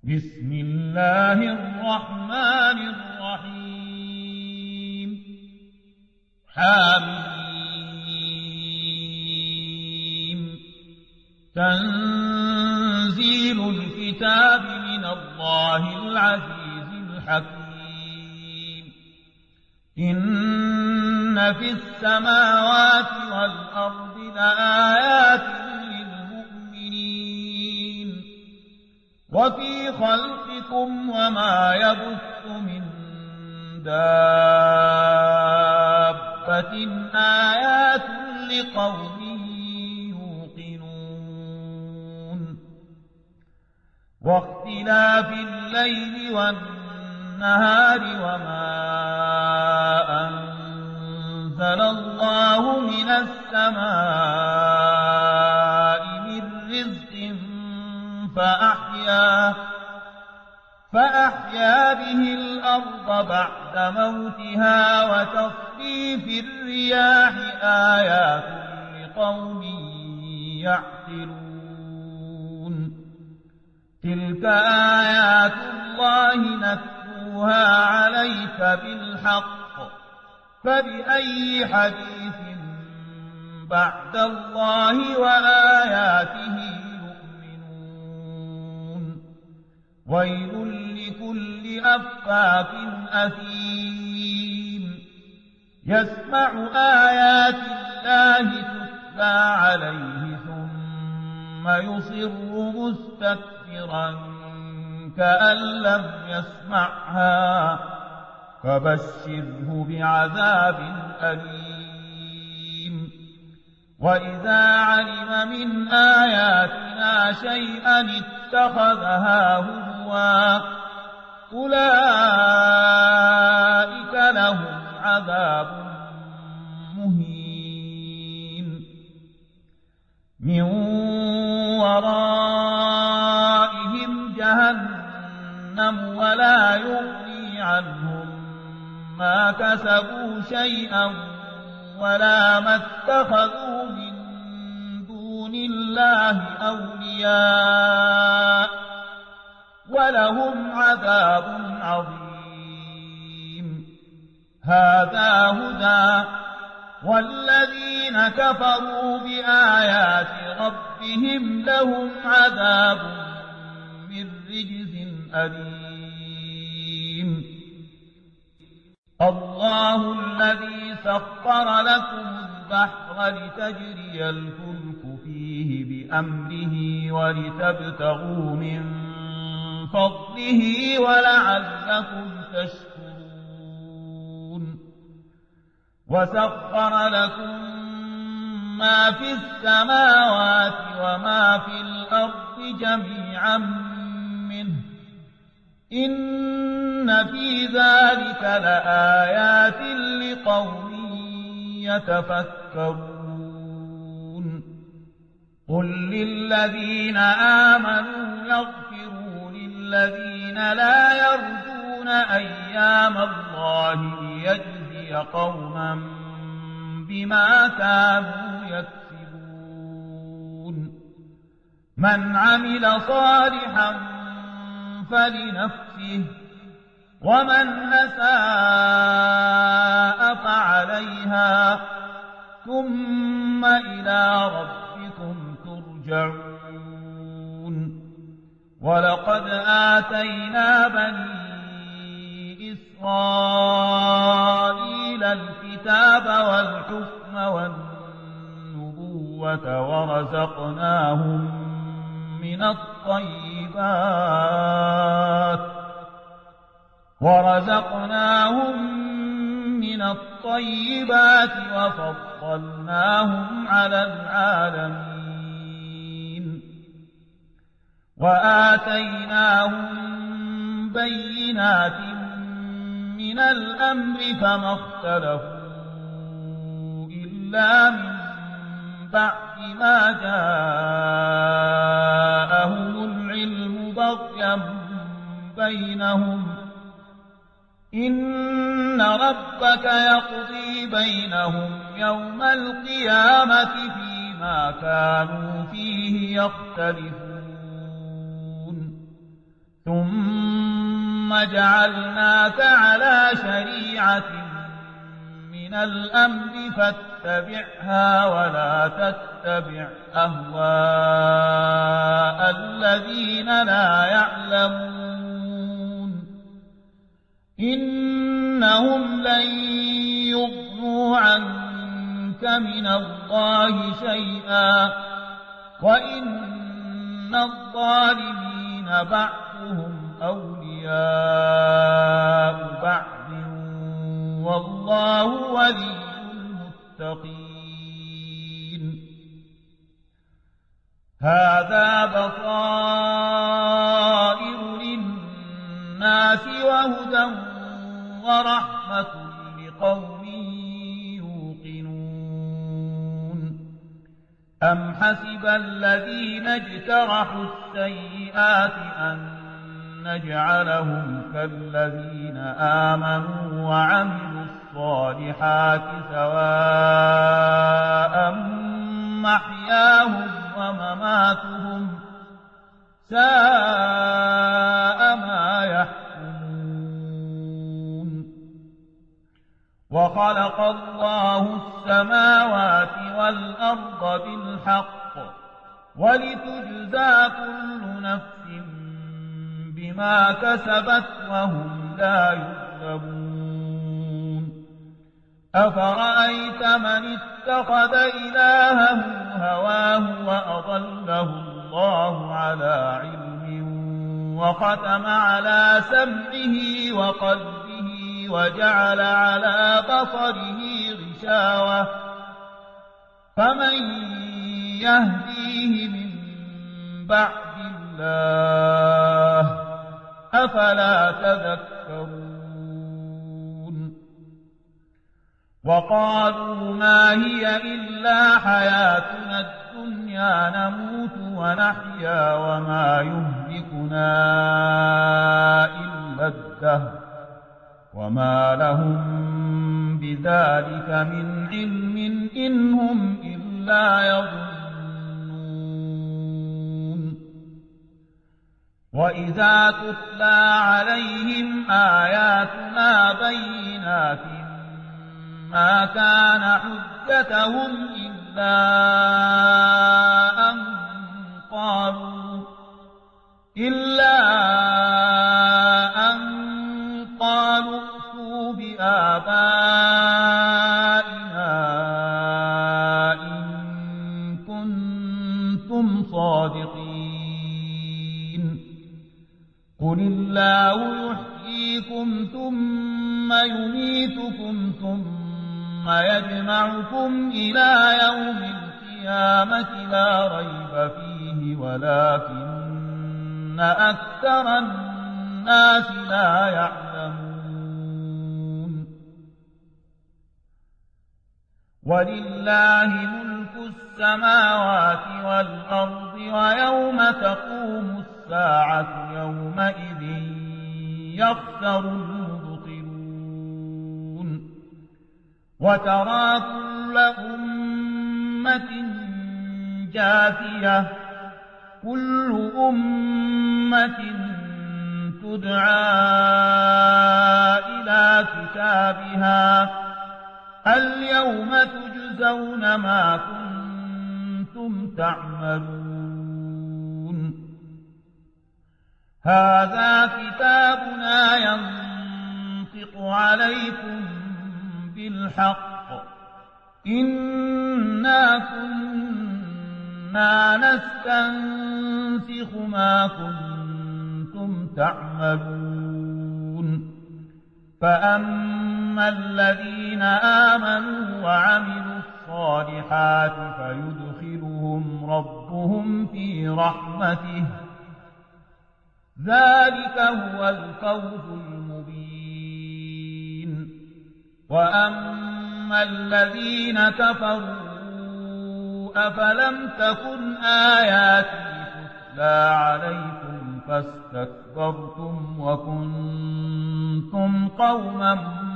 بسم الله الرحمن الرحيم حميم تنزيل الكتاب من الله العزيز الحكيم إن في السماوات والأرض لآيات للمؤمنين وفي خلقكم وما يبث من دابة آيات لقوم يوقنون واختلاف الليل والنهار وما أنزل الله من السماء من رزق فأحيا به الأرض بعد موتها وتصريف الرياح آيات لقوم يعقلون تلك آيات الله نتلوها عليك بالحق فبأي حديث بعد الله وآياته ويل لكل أفاك أثيم يسمع آيات الله تتلى عليه ثم يصر مستكبرا كأن لم يسمعها فبشره بعذاب أليم وإذا علم من آياتنا شيئا اتخذها هزوا أولئك لهم عذاب مهين من ورائهم جهنم ولا يغني عنهم ما كسبوا شيئا ولا ما اتخذوا من دون الله أولياء ولهم عذاب عظيم هذا هدى والذين كفروا بآيات ربهم لهم عذاب من رجز أليم الله الذي سخر لكم البحر لتجري الفلك فيه بأمره ولتبتغوا من فضله ولعلكم تشكرون وسخر لكم ما في السماوات وما في الأرض جميعا منه إن في ذلك لآيات لقوم يتفكرون قل للذين آمنوا يغفروا للذين لا يرجون أيام الله ليجزي قوما بما كانوا يكسبون من عمل صالحا فلنفسه ومن أساء فعليها ثم إلى ربكم ترجعون ولقد آتينا بني إسرائيل الكتاب والحكم والنبوة ورزقناهم من الطيبات وفضلناهم على العالمين وآتيناهم بينات من الأمر فما اختلفوا إلا من بعد ما جاءهم العلم بغيا بينهم إن ربك يقضي بينهم يوم القيامة فيما كانوا فيه يختلفون ثم جعلناك على شريعة من الأمر فاتبعها ولا تتبع أهواء الذين لا يعلمون إنهم لن يغنوا عنك من الله شيئا وإن الظالمين بعضهم أولياء بعض والله ولي المتقين هذا بصائر للناس وهدى ورحمة لقوم يوقنون أم حسب الذين اجترحوا السيئات أن نجعلهم كالذين آمنوا وعملوا الصالحات سواء محياهم ومماتهم ساء ما يحكمون وخلق الله السماوات والأرض بالحق ولتجزى كل نفس بما كسبت وهم لا يظلمون أفرأيت من اتخذ إلهه هواه وأضله الله على علم وختم على سمعه وقلبه وجعل على بصره غشاوة فمن يهديه من بعد الله أفلا تذكرون وقالوا ما هي إلا حياتنا الدنيا نموت ونحيا وما يهلكنا إلا الدهر وما لهم بذلك من علم إن هم إلا يظنون وإذا تتلى عليهم آياتنا بينات ما كان حجتهم إلا أن قالوا ائتوا بآبائنا إن كنتم صادقين قل الله يحييكم ثم يميتكم ثم يجمعكم إلى يوم القيامة لا ريب فيه ولكن أكثر الناس لا يعلمون ولله ملك السماوات والأرض ويوم تقوم الساعة يومئذ يخسر المبطلون وترى كل أمة جاثية كل أمة تدعى إلى كتابها اليوم تجزون ما كنتم تعملون هذا كتابنا ينطق عليكم بالحق إنا كنا نستنسخ ما كنتم تعملون فأما الذين آمنوا وعملوا الصالحات فيدخلهم ربهم في رحمته ذلك هو الفوز المبين وأما الذين كفروا أفلم تكن آياتي تتلى عليكم فاستكبرتم وكنتم قوما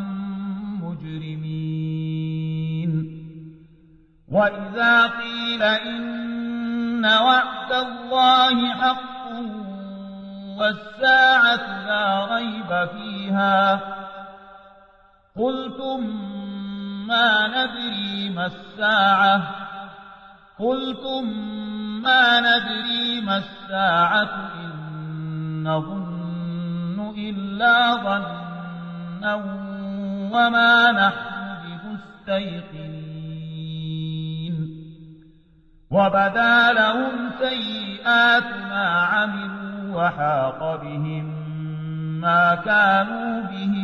مجرمين وإذا قيل إن وعد الله حق والساعة لا ريب فيها قلتم ما ندري ما الساعة إن نظن إلا ظنا وما نحن بمستيقنين وبدا لهم سيئات ما عملوا وحاق بهم ما كانوا به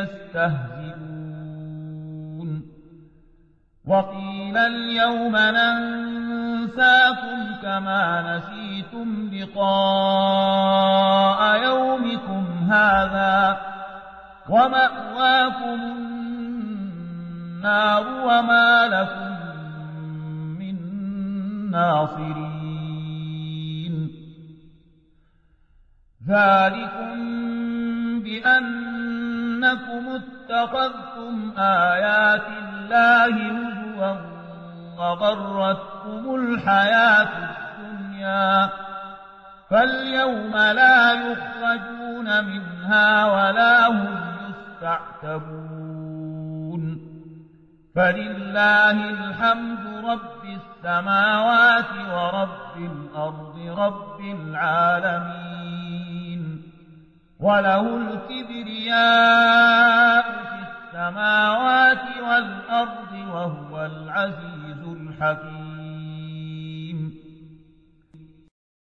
يستهزئون وقيل اليوم ننساكم كما نسيتم لقاء يومكم هذا ومأواكم النار وما لكم من ناصرين ذلكم بأنكم اتخذتم آيات الله هزوا وغرتكم الحياة الدنيا فاليوم لا يخرجون منها ولا هم يستعتبون فلله الحمد رب السماوات ورب الأرض رب العالمين وله الكبرياء في السماوات والأرض وهو العزيز الحكيم